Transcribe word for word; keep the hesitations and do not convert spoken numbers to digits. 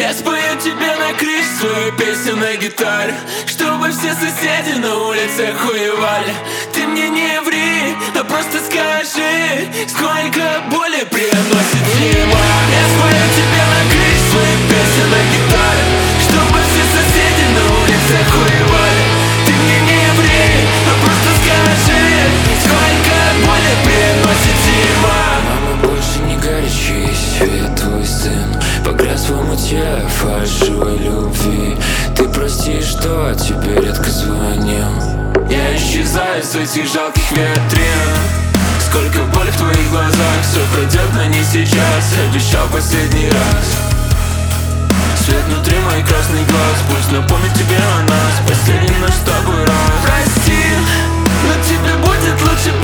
Я спою тебе на крыше свою песню на гитаре, чтобы все соседи на улице охуевали. Ты мне не ври, а просто скажи, сколько боли приносит зима. Я спою тебе на крыше свою песню на гитаре, чтобы все соседи на улице охуевали. Ты мне не ври, а просто скажи, сколько боли приносит зима. Мама, больше не горячись, я твой сын. Погряз в омуте фальшивой любви. Ты прости, что тебе редко звонил. Я исчезаю с этих жалких витрин. Сколько боли в твоих глазах, все пройдет, но не сейчас. Обещал последний раз. Свет внутри моих красных глаз, пусть напомнит тебе о нас. Последний наш с тобой раз. Прости, но тебе будет лучше